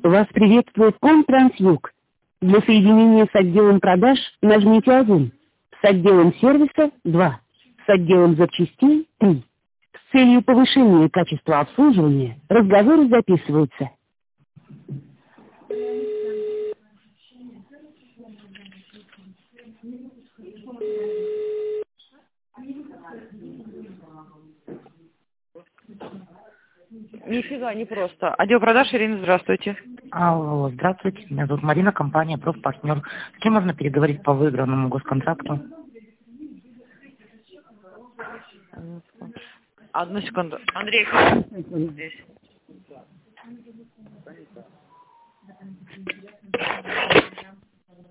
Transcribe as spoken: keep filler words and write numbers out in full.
Вас приветствует Комтрансюг. Для соединения с отделом продаж нажмите один, с отделом сервиса два, с отделом запчастей три. С целью повышения качества обслуживания разговоры записываются. Нифига, не просто. Отдел продаж, Ирина, здравствуйте. Алло, здравствуйте, меня зовут Марина, компания «Профпартнер». С кем можно переговорить по выигранному госконтракту? Одну секунду. Андрей, здесь.